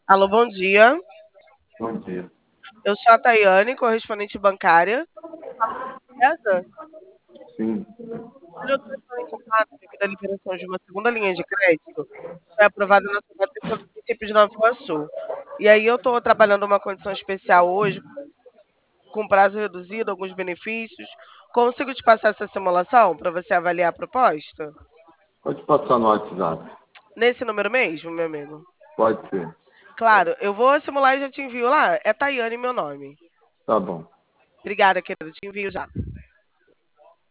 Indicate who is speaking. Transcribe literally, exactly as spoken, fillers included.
Speaker 1: Alô, bom dia.
Speaker 2: Bom dia.
Speaker 1: Eu sou a Tayane, correspondente bancária. Certo?
Speaker 2: Sim,
Speaker 1: Eu estou entrando em contato devido à liberação de uma segunda linha de crédito, que foi aprovada na Secretaria pelo município de Nova Iguaçu. E aí eu estou trabalhando uma condição especial hoje, com prazo reduzido, alguns benefícios. Consigo te passar essa simulação para você avaliar a proposta?
Speaker 2: pode passar no WhatsApp.
Speaker 1: Nesse número mesmo, meu amigo?
Speaker 2: Pode ser.
Speaker 1: Claro, eu vou simular e já te envio lá. É Tayane meu nome.
Speaker 2: Tá bom.
Speaker 1: Obrigada, querido. Te envio já.